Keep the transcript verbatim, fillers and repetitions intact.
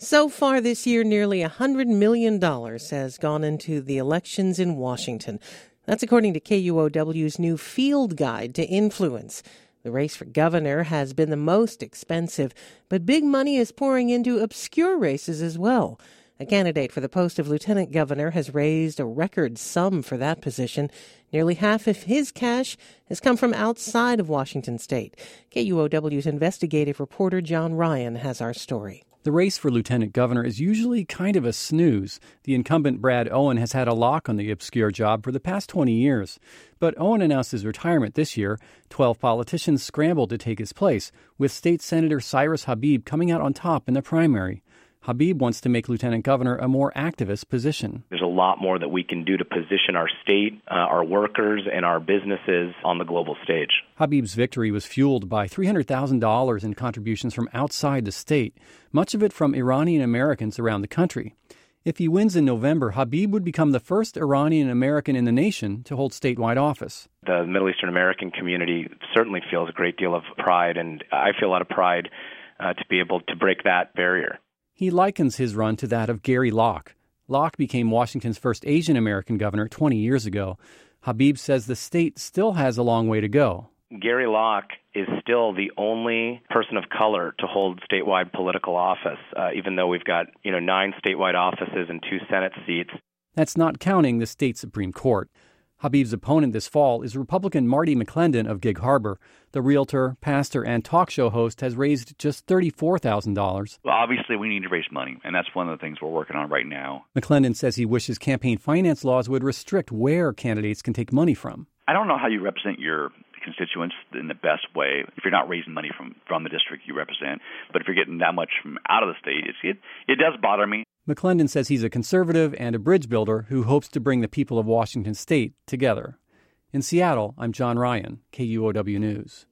So far this year, nearly one hundred million dollars has gone into the elections in Washington. That's according to K U O W's new Field Guide to Influence. The race for governor has been the most expensive, but big money is pouring into obscure races as well. A candidate for the post of lieutenant governor has raised a record sum for that position. Nearly half of his cash has come from outside of Washington state. K U O W's investigative reporter John Ryan has our story. The race for lieutenant governor is usually kind of a snooze. The incumbent Brad Owen has had a lock on the obscure job for the past twenty years. But Owen announced his retirement this year. Twelve politicians scrambled to take his place, with State Senator Cyrus Habib coming out on top in the primary. Habib wants to make lieutenant governor a more activist position. There's a lot more that we can do to position our state, uh, our workers, and our businesses on the global stage. Habib's victory was fueled by three hundred thousand dollars in contributions from outside the state, much of it from Iranian Americans around the country. If he wins in November, Habib would become the first Iranian American in the nation to hold statewide office. The Middle Eastern American community certainly feels a great deal of pride, and I feel a lot of pride uh, to be able to break that barrier. He likens his run to that of Gary Locke. Locke became Washington's first Asian American governor twenty years ago. Habib says the state still has a long way to go. Gary Locke is still the only person of color to hold statewide political office, uh, even though we've got, you know, nine statewide offices and two Senate seats. That's not counting the state Supreme Court. Habib's opponent this fall is Republican Marty McClendon of Gig Harbor. The realtor, pastor, and talk show host has raised just thirty-four thousand dollars. Well, obviously, we need to raise money, and that's one of the things we're working on right now. McClendon says he wishes campaign finance laws would restrict where candidates can take money from. I don't know how you represent your constituents in the best way if you're not raising money from, from the district you represent. But if you're getting that much from out of the state, it's, it, it does bother me. McClendon says he's a conservative and a bridge builder who hopes to bring the people of Washington state together. In Seattle, I'm John Ryan, K U O W News.